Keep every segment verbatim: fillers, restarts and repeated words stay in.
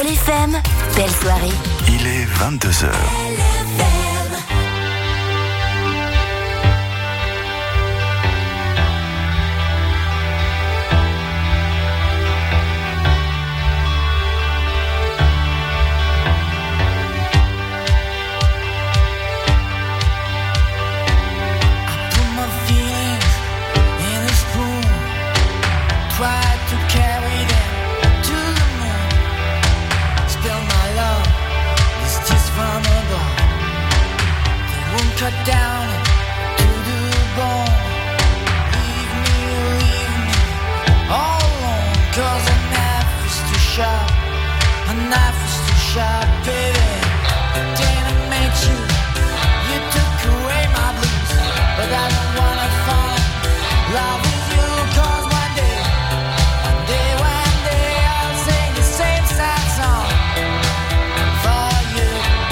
L F M, belle soirée. Il est vingt-deux heures. Cut down to the bone. Leave me, leave me all alone. Cause a knife is too sharp. A knife is too sharp, baby. The day I met you, you took away my blues. But I don't wanna fall in love with you. Cause one day, one day, one day I'll sing the same sad song for you.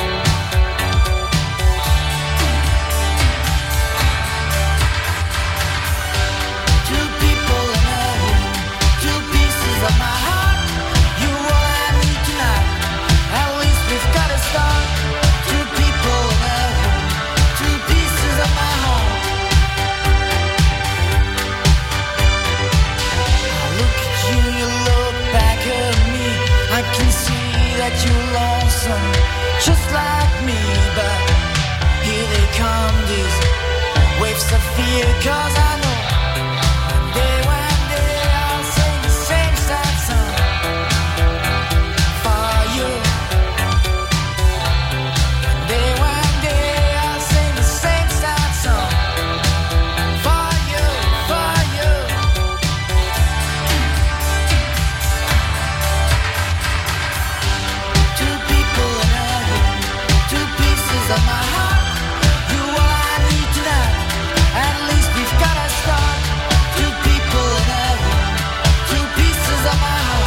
Of my heart, you all I need tonight. At least we've got to start. Two people in a room, two pieces of my home. I look at you, you look back at me. I can see that you're lonesome, just like me. But here they come, these waves of fear. Cause I know one day, one day I'll sing the same sad song for you. One day, one day I'll sing the same sad song for you, for you. Two people in a room, two pieces of my heart. You all I need tonight. At least we've got to start. Two people in a room, two pieces of my heart.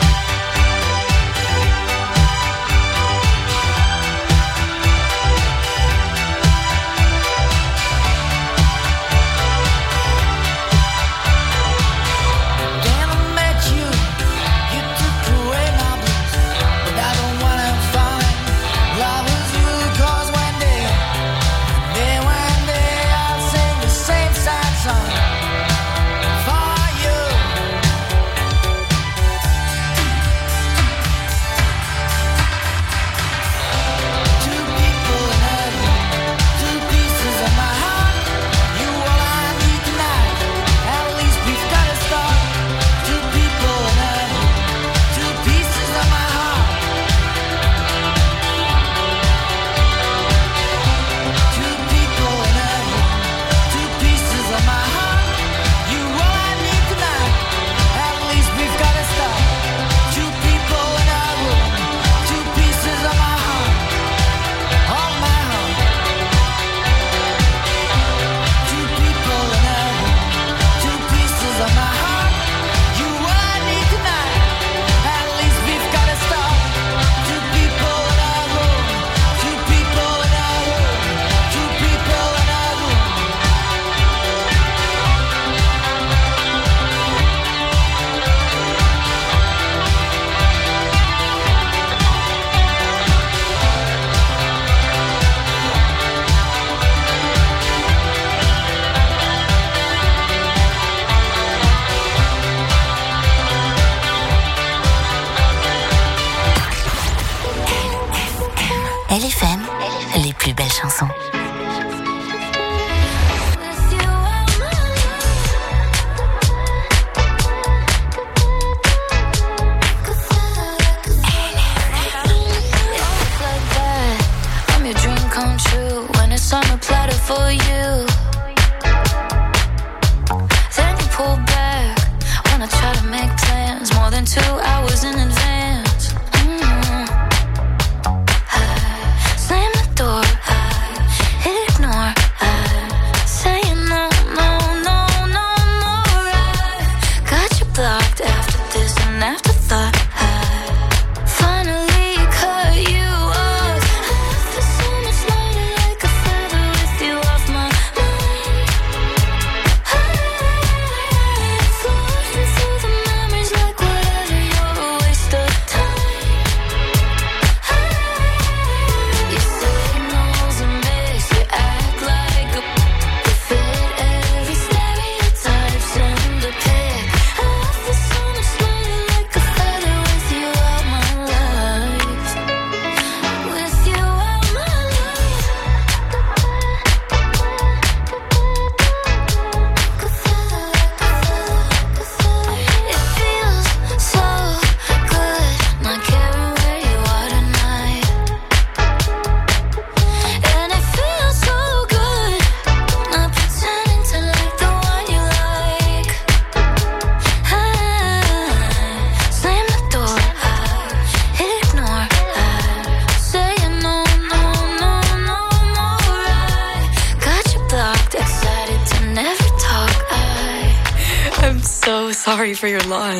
Then I met you, you took away my blues. But I don't wanna find love with you. Cause one day, one day, one day I'll sing the same sad song for you. Two people in a room, two pieces of my heart. You all I need tonight. At least we've got to start. Two people in a room, two pieces of my heart. Two people in a room, two pieces of my heart. You all I need tonight. At least we've got to start. Two people in a room, two pieces of my heart. Of my heart. Two people in a room, two pieces of my heart. You all I need tonight. At least we've got to start. Two people in a room, two people in a room, two people in a room. L F M, les plus belles chansons. I'm your dream come true when it's on a platter for you. Then you pull back when I try to make plans more than two hours in advance. Mm. I slam the door, I ignore, I say no, no, no, no more. I got you blocked after this and afterthought. I finally cut you off. I feel so much lighter like a feather with you off my mind. I floating through the memories like whatever you're sorry for your loss.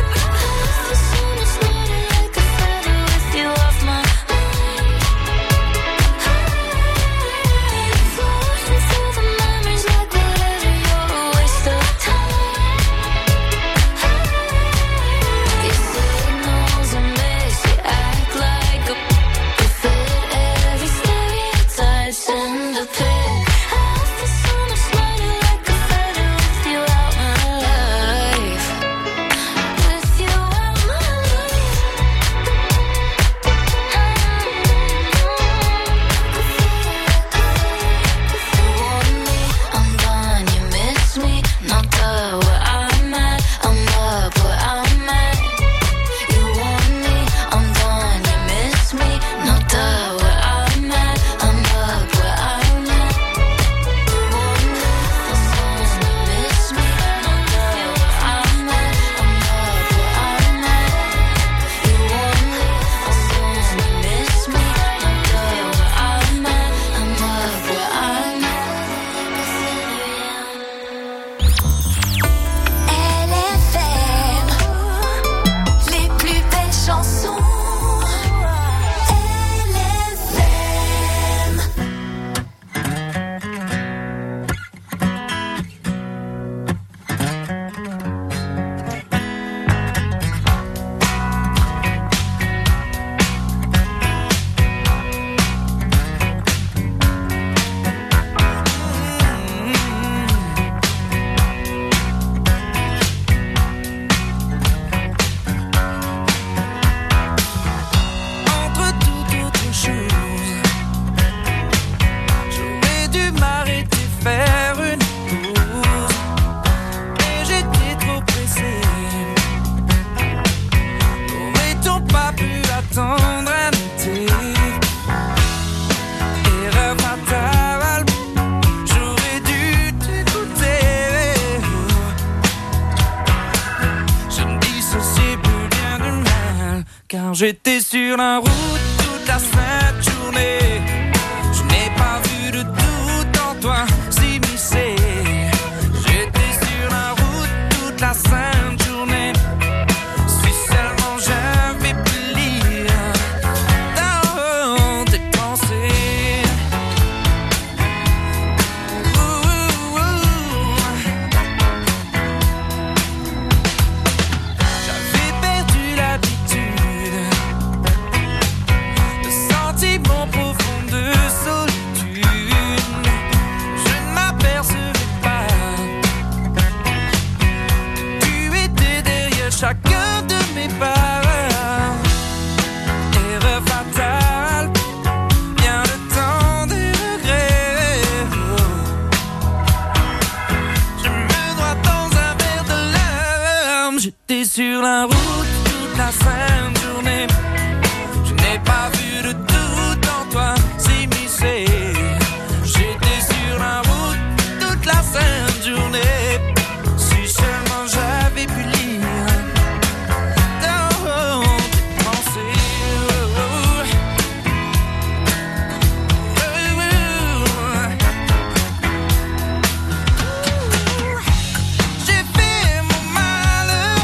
J'étais sur la route toute la sainte journée. Je n'ai pas vu de doute en toi s'immiscer. J'étais sur la route toute la sainte journée. Si seulement j'avais pu lire dans tes pensées. Ouh, ouh, ouh. J'avais perdu l'habitude. Mon profond de solitude, je ne m'apercevais pas. Tu étais derrière chacun de mes pas. Erreur fatale, bien le temps des regrets. Je me noie dans un verre de larmes. J'étais sur la route toute la sainte journée. Je n'ai pas vu de s'immiscer. J'étais sur la route toute la sainte journée. Si seulement j'avais pu lire dans tes pensées. J'ai fait mon malheur.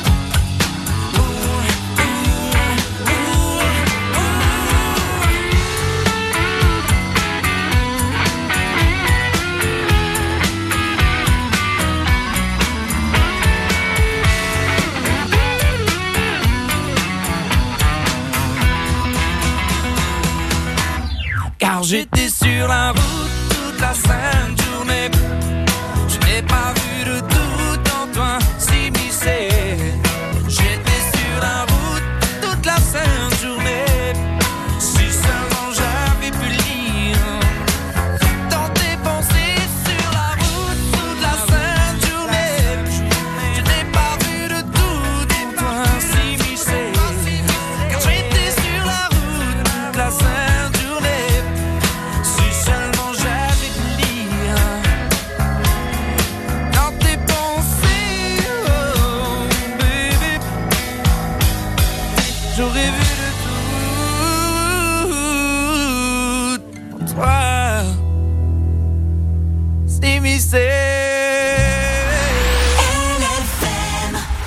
Car j'étais sur la route toute la sainte journée. Je n'ai pas vu de doute en toi s'immiscer. J'étais sur la route toute la sainte journée. Si seulement j'avais pu lire dans tes pensées. Sur la route toute la sainte journée. Je n'ai pas vu de doute en toi s'immiscer. Car j'étais sur la route toute la sainte journée. Si seulement j'avais pu lire dans tes pensées, oh baby, j'aurais vu de tout toi s'immiscer.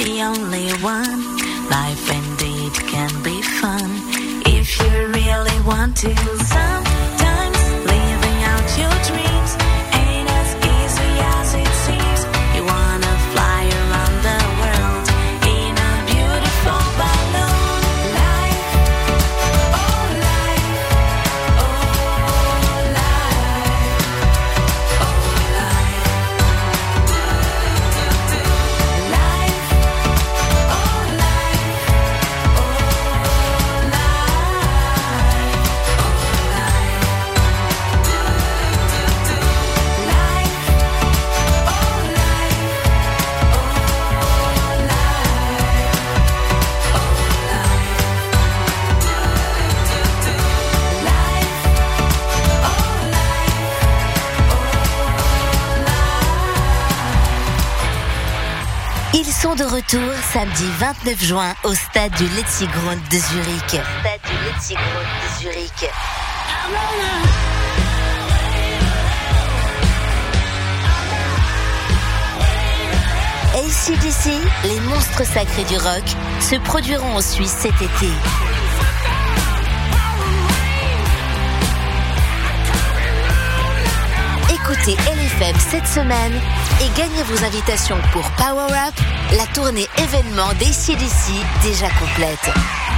the only one. Life indeed can be fun if you really want to. Sometimes living out your dreams ain't as easy as it seems. You wanna fly around the world in a beautiful balloon. Life, oh life, oh life, oh life. Life, oh life, oh Ils sont de retour samedi vingt-neuf juin au stade du Letzigrund de Zurich. Stade du Letzigrund de Zurich. A C D C, les monstres sacrés du rock, se produiront en Suisse cet été. Écoutez L F M cette semaine et gagnez vos invitations pour Power Up, la tournée événement d'A C D C déjà complète.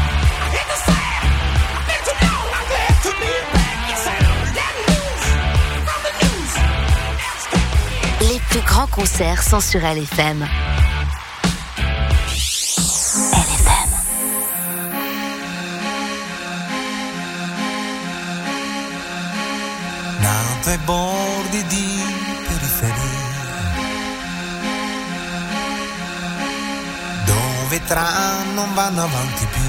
Les plus grands concerts sont sur L F M. L F M. Nato ai bordi di periferia, dove i tram non vanno avanti più,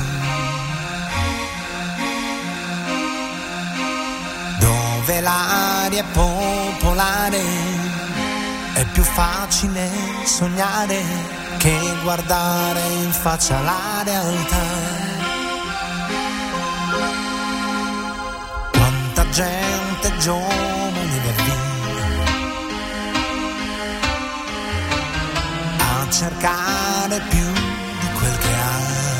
dove l'aria è popolare, è più facile sognare che guardare in faccia la realtà. Quanta gente giovane va via a cercare più di quel che ha,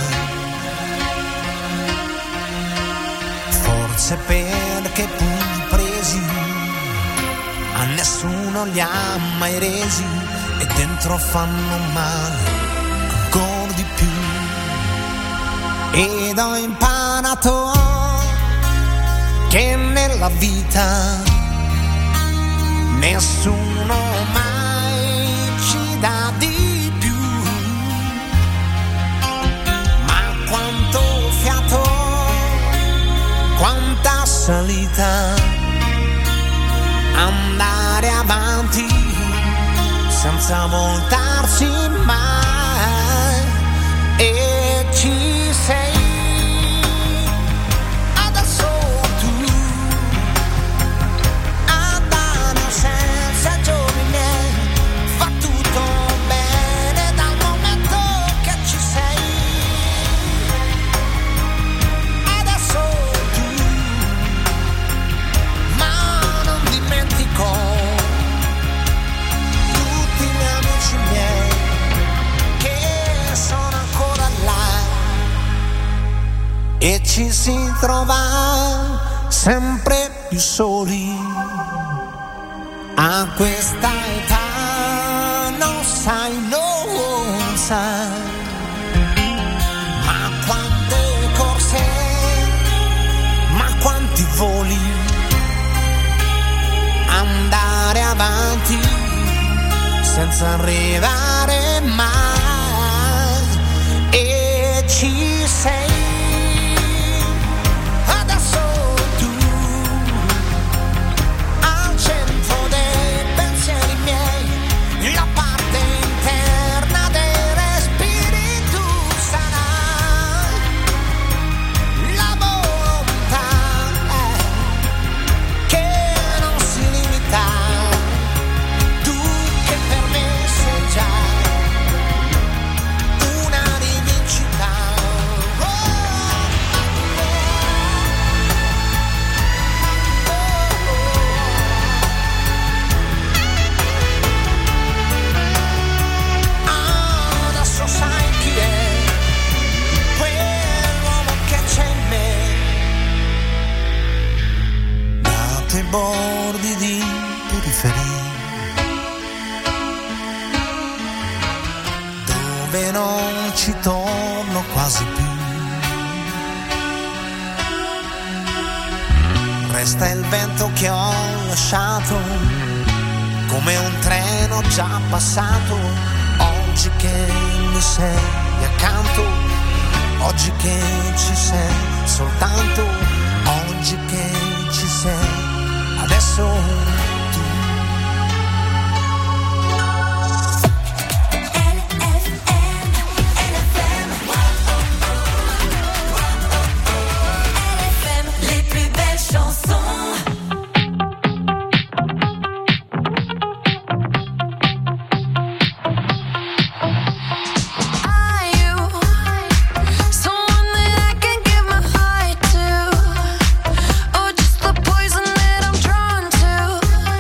forse perché pugni presi a nessuno li ha mai resi e dentro fanno male ancora di più. Ed ho imparato che nella vita nessuno mai ci dà di più, ma quanto fiato, quanta salita, andare avanti senza voltarsi mai. E ci sei adesso tu a dare senza giorni miei, fa tutto bene dal momento che ci sei. Adesso tu, ma non dimentico tutti gli amici miei che sono ancora là, e ci si trova sempre più soli a questa età, non sai, non sai, ma quante corse, ma quanti voli, andare avanti senza arrivare mai. E ci sei adesso tu al centro dei pensieri miei, la parte interna dei respiri tu sarai, la volontà che non si limita, tu che per me sei già una rivincita. Oh, dove non ci torno quasi più. Resta il vento che ho lasciato, come un treno già passato. Oggi che mi sei accanto, oggi che ci sei soltanto, oggi che ci sei adesso. Poison that I'm drawn to.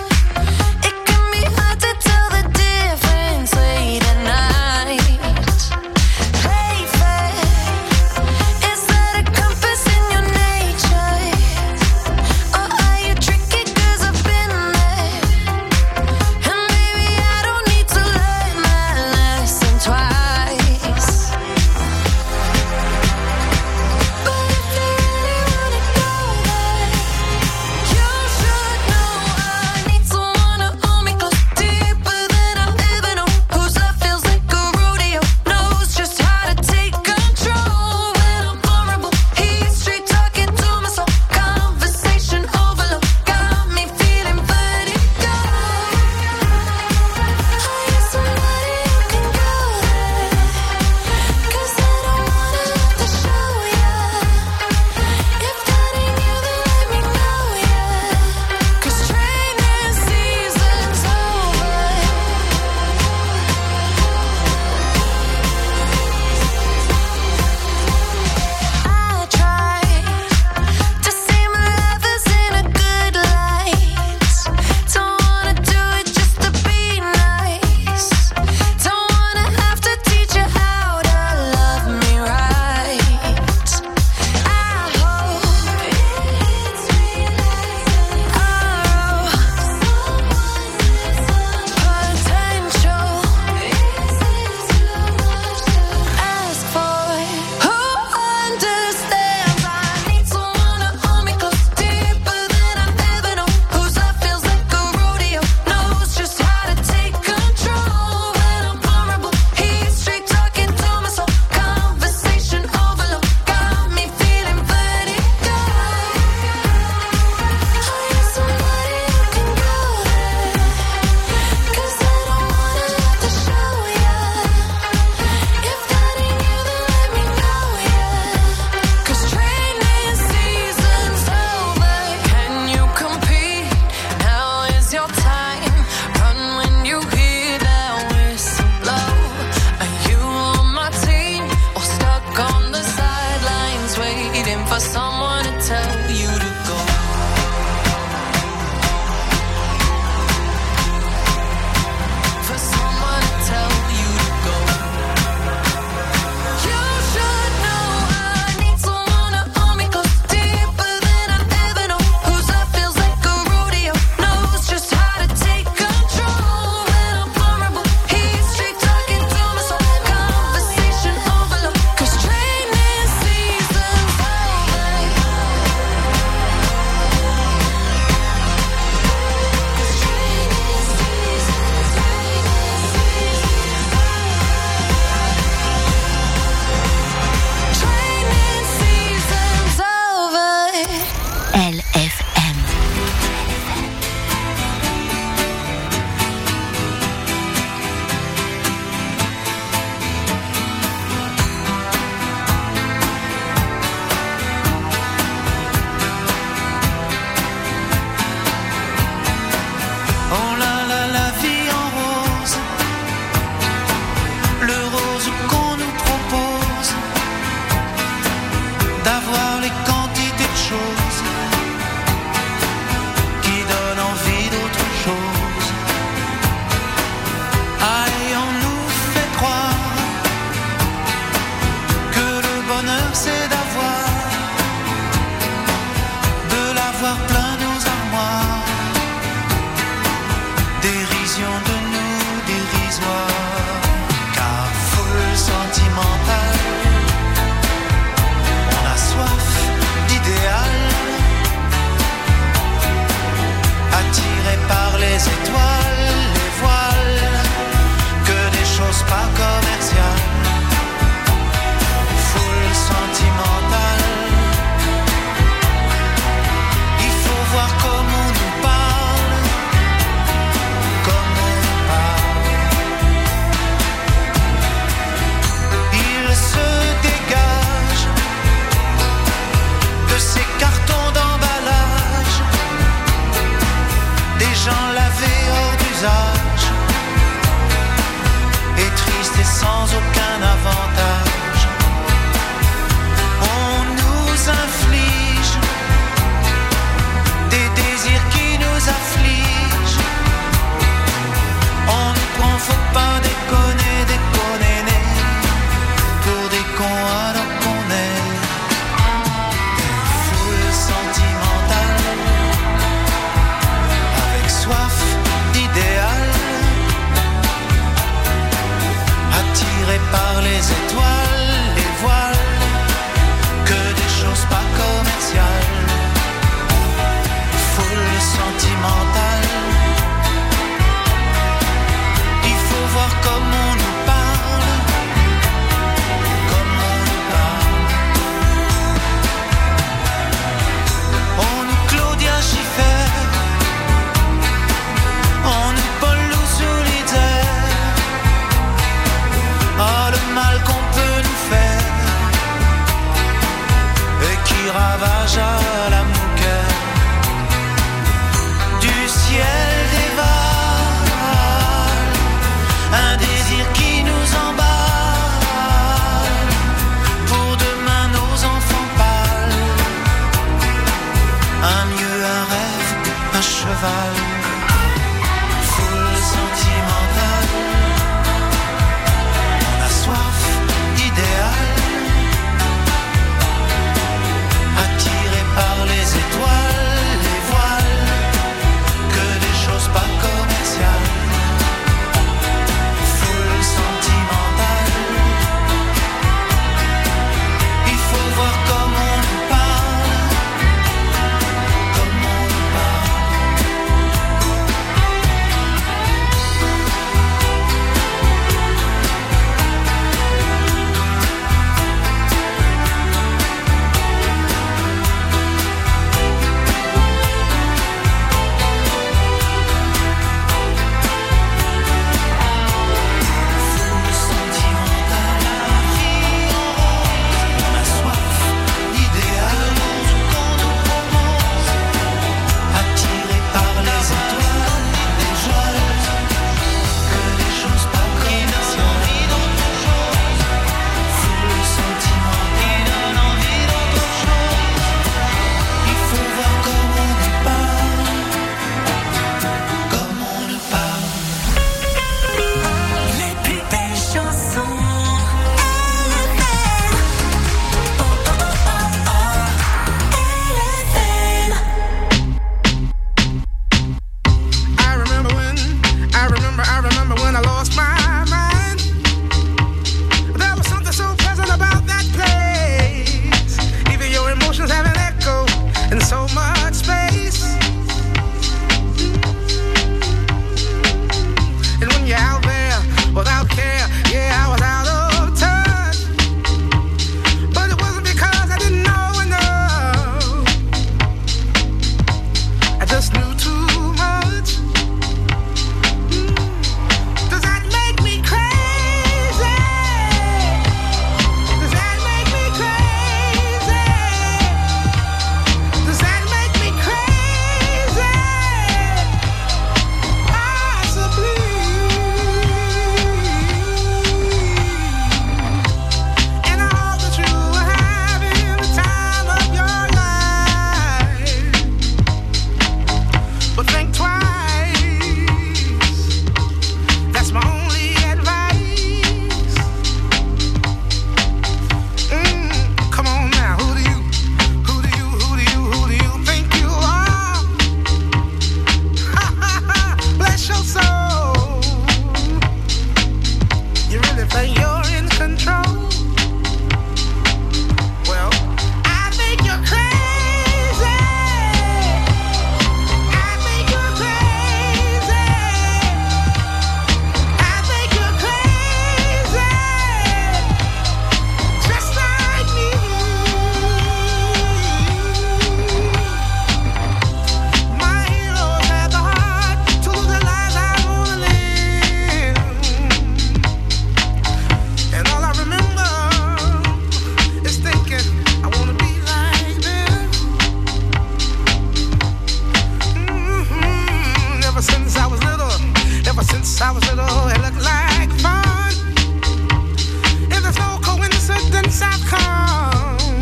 it looked like fun. If there's no coincidence, I've come,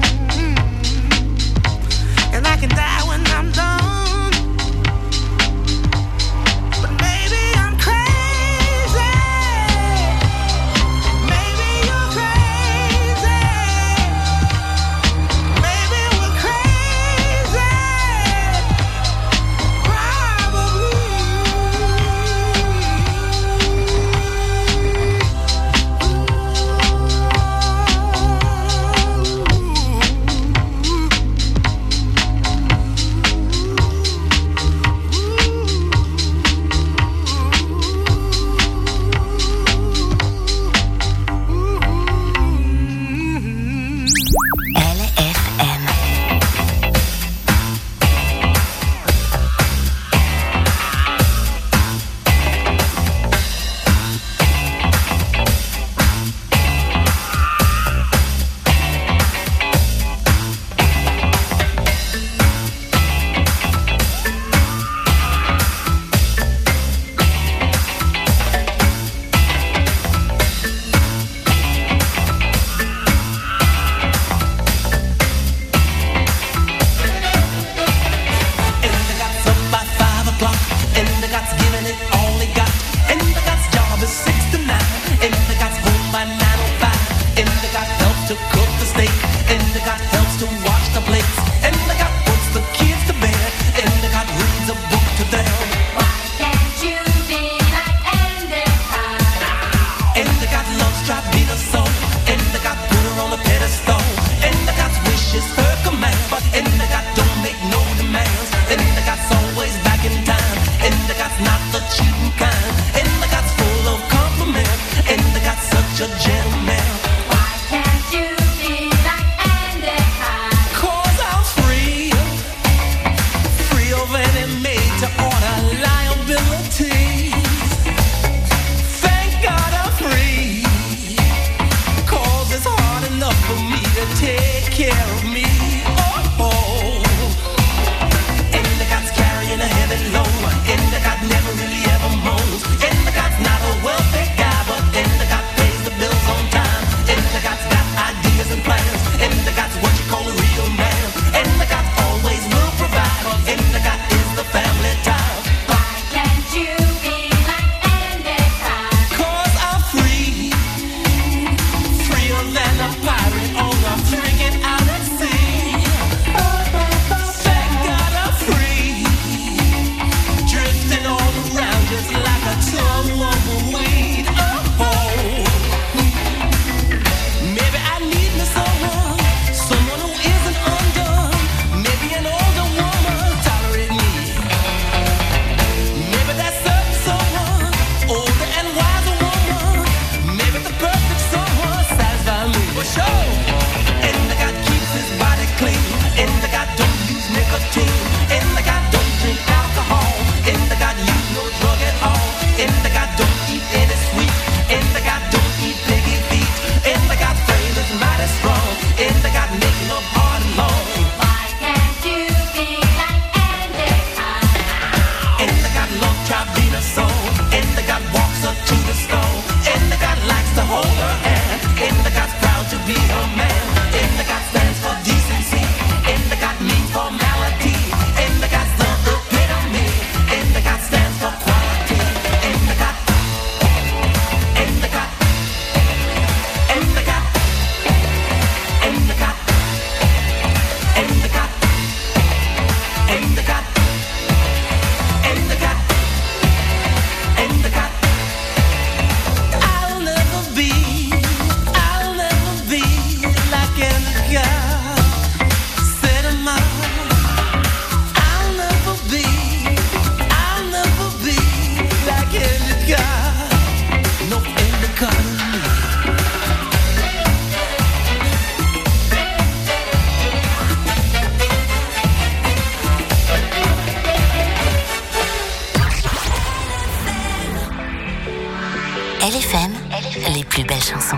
and I can die when I'm done. But maybe I'm crazy. Maybe you're crazy. Maybe we're crazy. L F M, les plus belles chansons.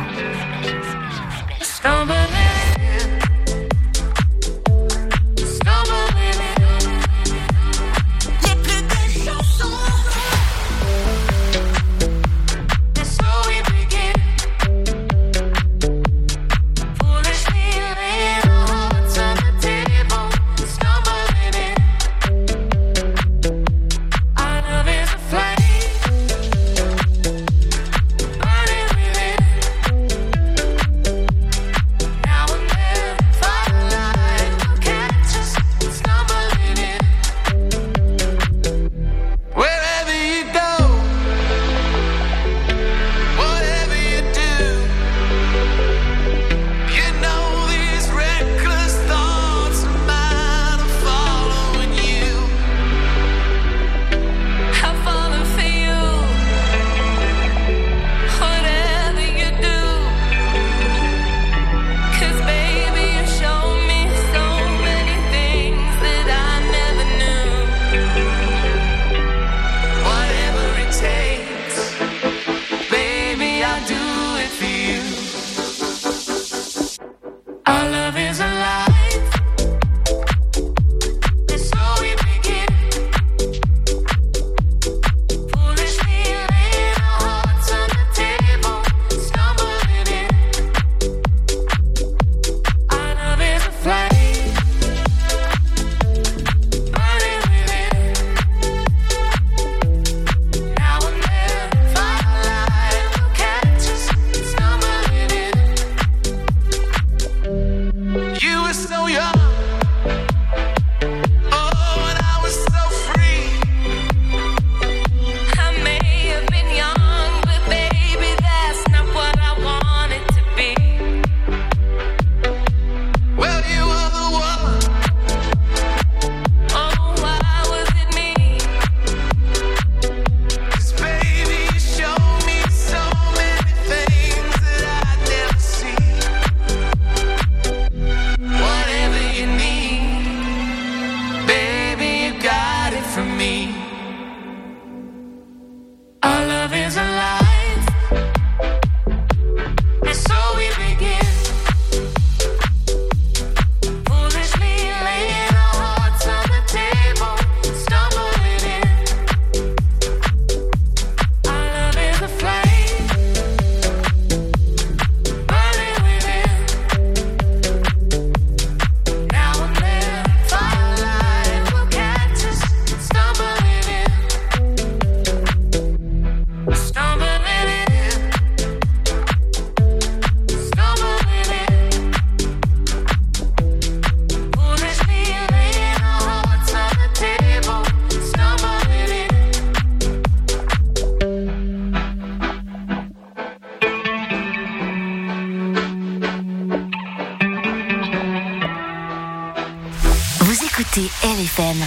écoutez R F M.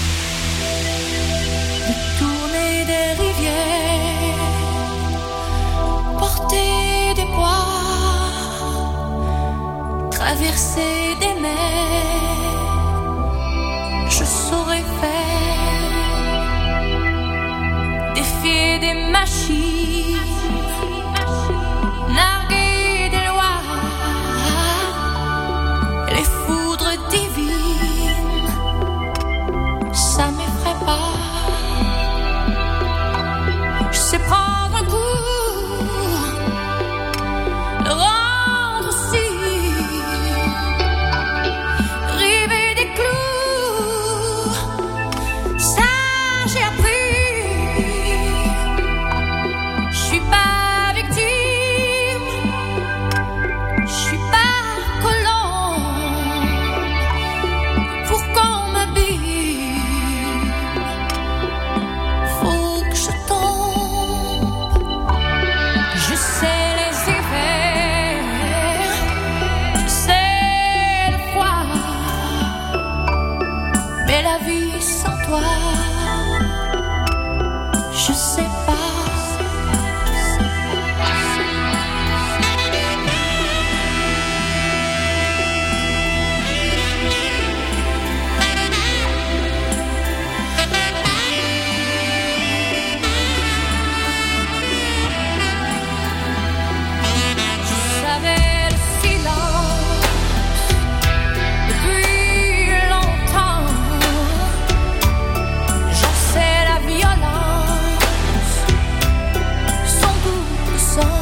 Tourner des rivières, porter des poids, traverser des mers, je saurais faire, défier des machines, narguer des lois, les foudres divines, ça m'effraie pas. Je sais prendre un coup, le rendre aussi, river des clous, ça j'ai appris. Je suis pas victime, je suis pas colombe, pour qu'on m'habille, faut que je tombe. Je sais les hivers, je sais le froid, mais la vie sans toi, je sais pas. Je savais le silence depuis longtemps. J'en sais la violence, son goût de sang.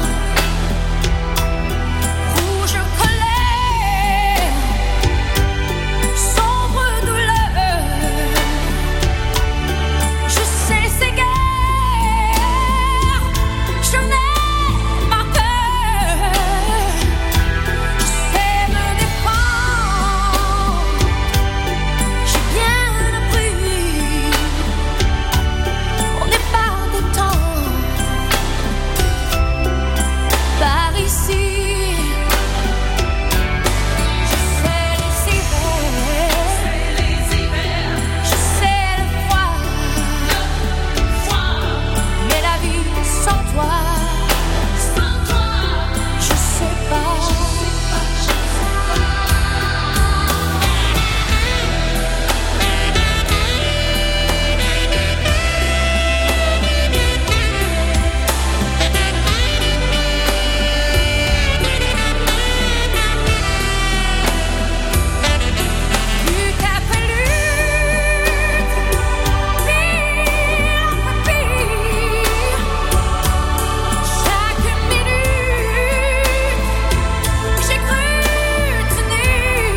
Rouge colère, sombre douleur. Je sais ces guerres, je n'ai pas peur. Je sais me défendre, j'ai bien appris. On n'est pas content par ici. Je sais les hivers, je sais le froid, mais la vie sans toi, je sais pas. Lutte après lutte, pire après pire, chaque minute, j'ai cru tenir.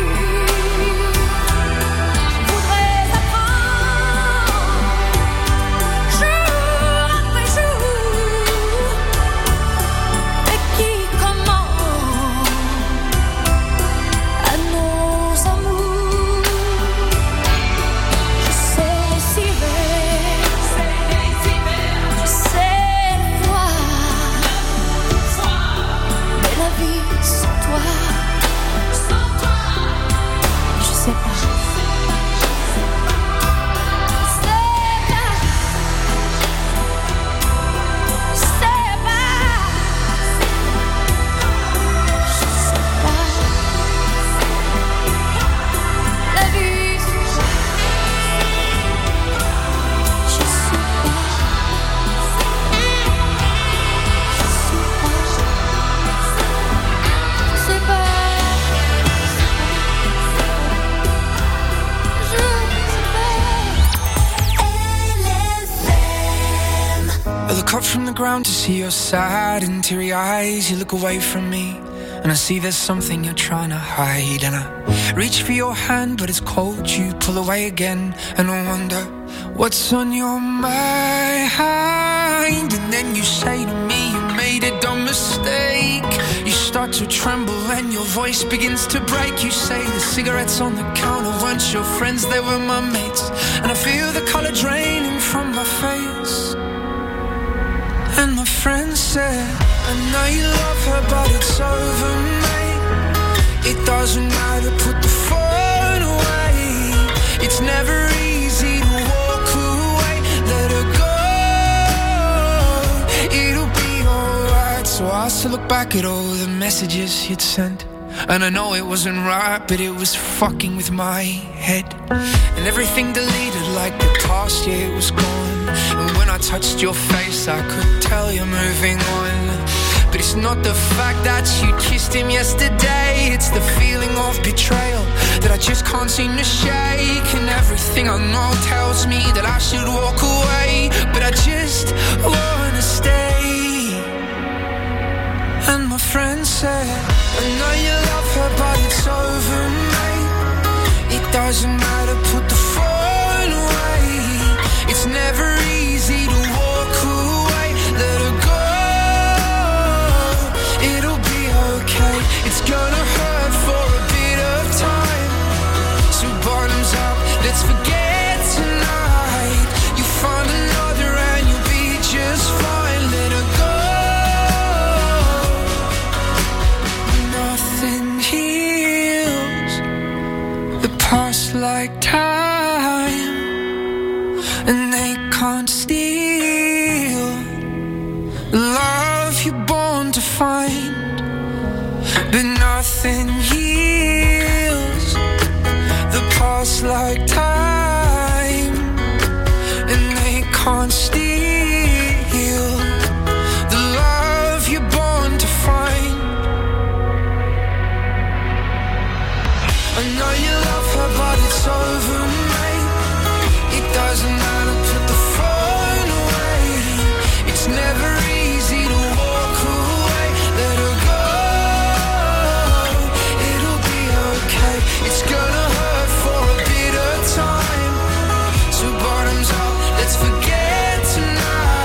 Je voudrais apprendre, jour après jour, mais qui commande à nos amours. Je sais les hivers, je sais le froid, mais la vie sans toi, je sais pas. Je sais pas, je sais pas, je sais pas. La vie sans toi, je sais pas, je sais pas, je sais pas, I look up from the ground to see your sad and teary eyes. You look away from me, and I see there's something you're trying to hide. And I reach for your hand, but it's cold. You pull away again, and I wonder what's on your mind. And then you say to me, you made a dumb mistake. You start to tremble, and your voice begins to break. You say the cigarettes on the counter weren't your friends, they were my mates. And I feel the color draining from my face. And my friend said, I know you love her, but it's over, mate. It doesn't matter, put the phone away. It's never easy to walk away. Let her go, it'll be alright. So I still look back at all the messages you'd sent, and I know it wasn't right, but it was fucking with my head. And everything deleted like the past year was gone. And when I touched your face, I could tell you're moving on. But it's not the fact that you kissed him yesterday, it's the feeling of betrayal that I just can't seem to shake. And everything I know tells me that I should walk away, but I just wanna stay. And my friend said, I know you love her, but it's over, mate. It doesn't matter, put the phone away. It's never easy to walk away. Let her go, it'll be okay. It's gonna hurt for a bit of time. So bottoms up, let's forget tonight. You find another and you'll be just fine. Let her go. Nothing heals the past like time, and they can't steal the love you're born to find. But nothing heals the past like time, and they can't steal the love you're born to find. I know you love her, but it's over, mate. It doesn't matter, put the phone away. It's never easy to walk away. Let her go, it'll be okay. It's gonna hurt for a bit of time. So bottoms up, let's forget tonight.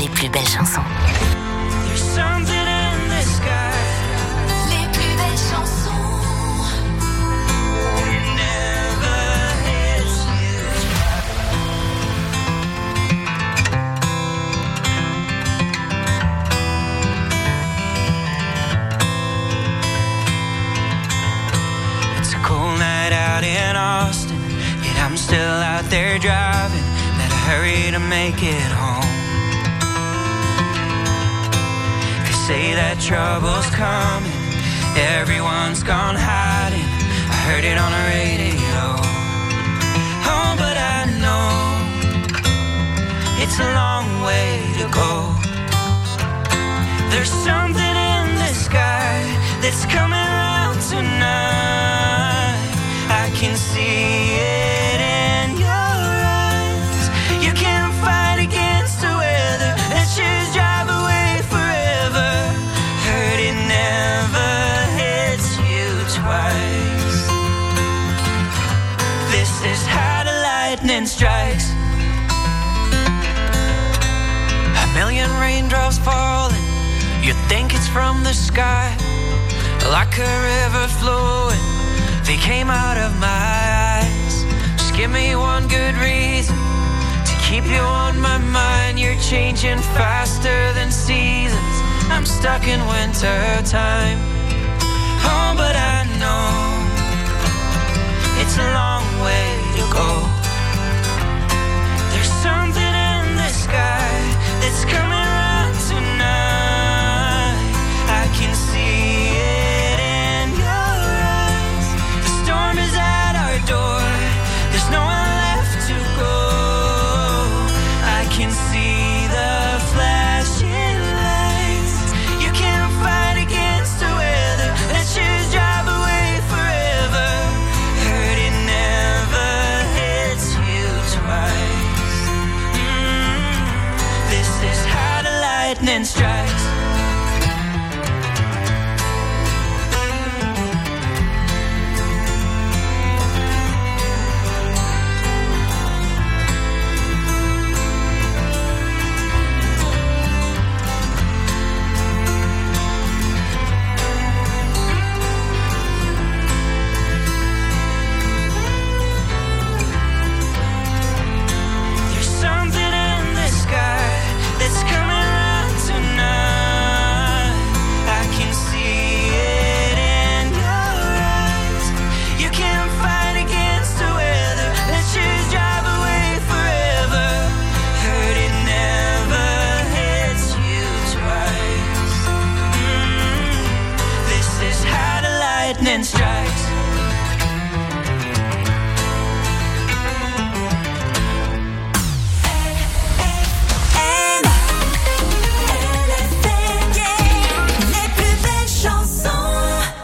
les plus belles chansons. There's something in the sky. Les plus belles chansons. It never hits you. It's a cold night out in Austin, yet I'm still out there driving. Better hurry to make it home. Say that trouble's coming, everyone's gone hiding. I heard it on the radio. Oh, but I know it's a long way to go. There's something in the sky that's coming around tonight. I can see it in your eyes. You can't fight against the weather. Let's just drive away forever. Heard it never hits you twice. This is how the lightning strikes. A million raindrops falling, you think it's from the sky. Like a river flowing, they came out of my eyes. Just give me one good reason to keep you on my mind. You're changing faster than seasons. I'm stuck in winter time. Oh, but I know it's a long way to go. There's something in the sky that's coming around tonight. I can see it in your eyes. The storm is at our door. There's no one left to go. I can see the flashing lights. You can't fight against the weather. Let's just drive away forever. Heard it never hits you twice. Mm, this is how the lightning strikes. There's something in the sky that's coming around tonight. I can see it in your eyes. You can't fight against the weather. Let's just drive away forever. Heard it never hits you twice. Mm, this is how the lightning strikes. Les plus belles chansons.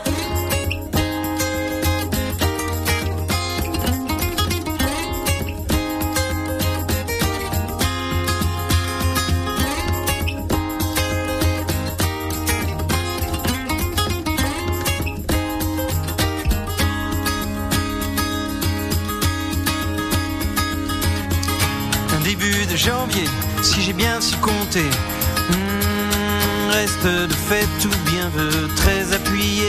Un début de janvier, si j'ai bien su compter. Hmm, reste de fait tout bien veut, très appuyé.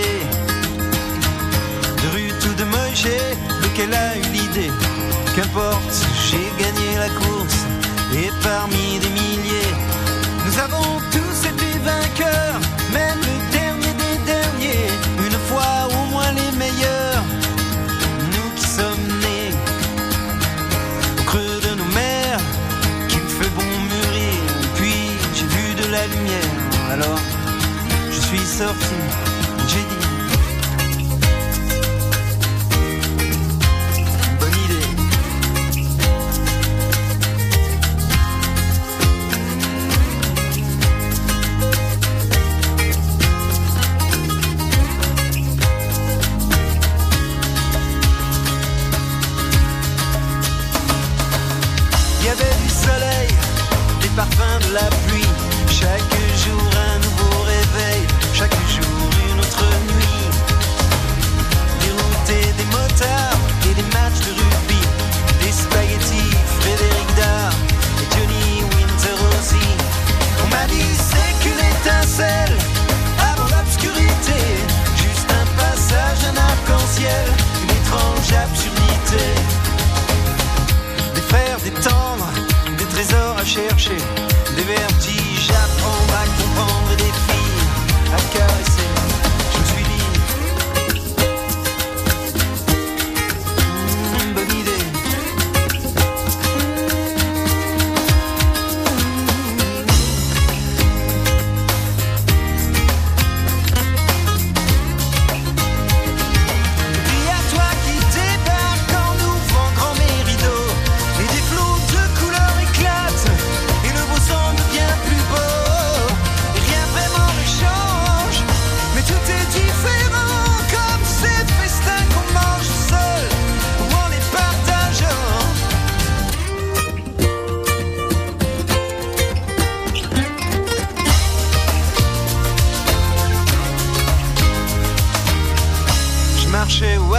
De Ruth ou de Moïse, lequel a eu l'idée. Qu'importe, j'ai gagné la course, et parmi des milliers, nous avons tous été vainqueurs, même le dernier des derniers. Une fois au moins les meilleurs, nous qui sommes nés au creux de nos mers, qu'il fait bon mûrir. Puis j'ai vu de la lumière, alors je suis sorti, j'ai dit bonne idée. Il y avait du soleil, des parfums de la pluie. Chaque jour un nouveau réveil, chaque jour une autre nuit. Des routes et des motards et des matchs de rugby. Des spaghettis, Frédéric Dard et Johnny Winter aussi.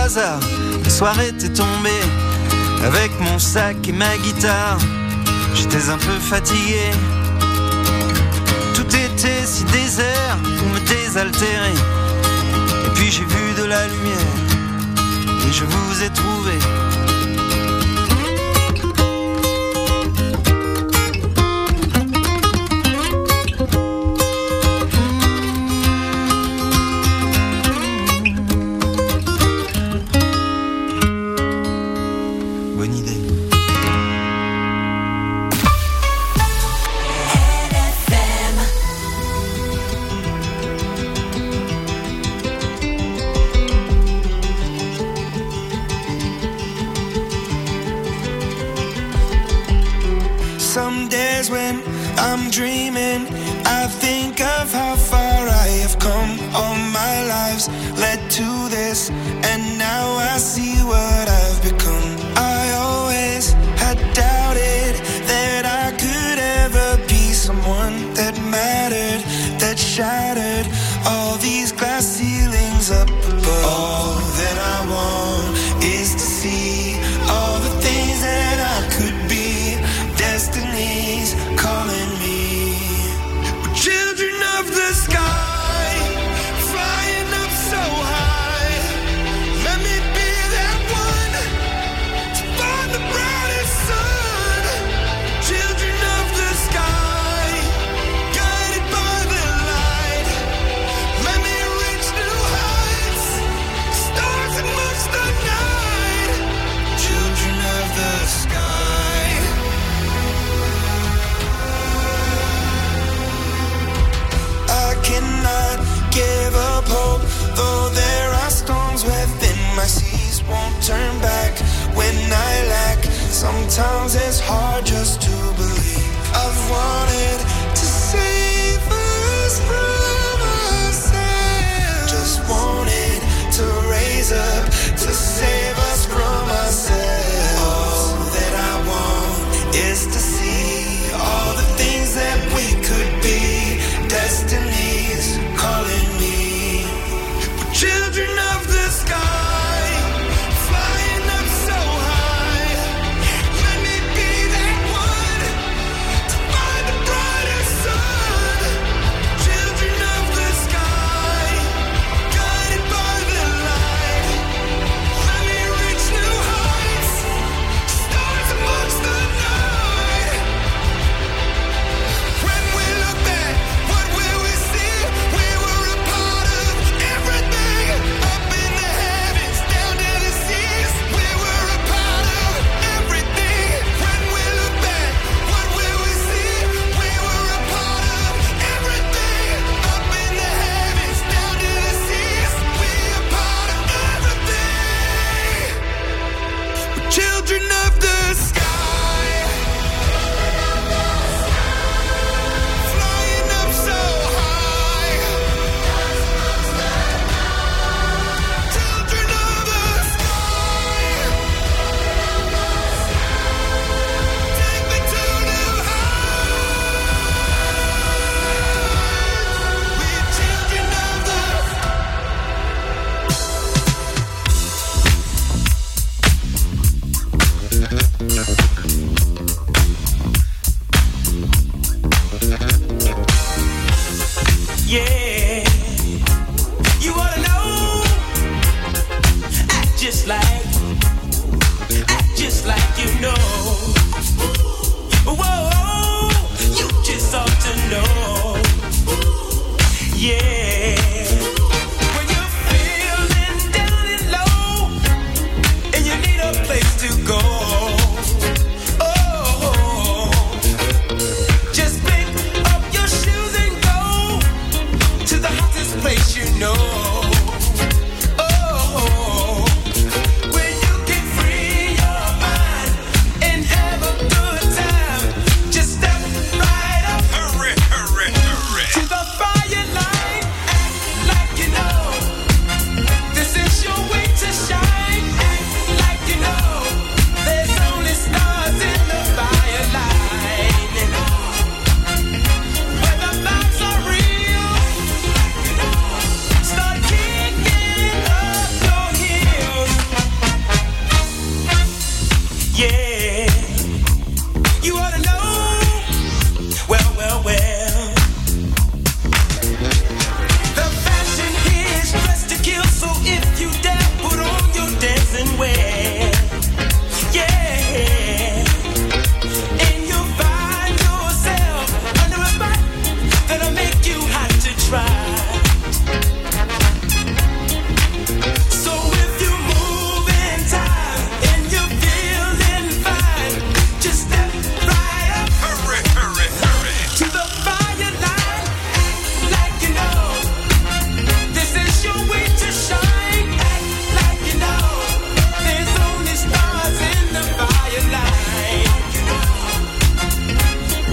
hasard, la soirée était tombée. Avec mon sac et ma guitare, j'étais un peu fatigué. Tout était si désert pour me désaltérer. Et puis j'ai vu de la lumière et je vous ai trouvé. Dreaming, I think of how far I have come. All my lives led to this, and now I see what I've become. I always had doubted that I could ever be someone that mattered, that shattered all these glass ceilings up above. All that I want is to see all the things that I could be. Destiny's calling me. Children of the sky, flying up so high. Let me be that one to find the brightest sun. Children of the sky, guided by the light. Let me reach new heights, stars amongst the night. Children of the sky. Cannot give up hope, though there are storms within my seas. Won't turn back when I lack. Sometimes it's hard just to believe. I've wanted to save us from ourselves. Just wanted to raise up to save us from ourselves. All that I want is to see all the things that we could be. Destiny's calling me. We're children of the sky, flying up so high. Let me be that one to find the brightest sun. Children of the sky, guided by the light. Let me reach new heights, stars amongst the night. When we look back, what will we see? We were a part of everything, up in the heavens, down to the seas. We were a part of everything. When we look back, what will we see? We were a part of everything, up in the heavens, down to the seas. We a part of everything. We're children of the sky. Flying up so high. Children of the sky. Take me to new heights. We're children of the Yeah, you ought to know. Act just like, act just like you know. Whoa, you just ought to know. Yeah.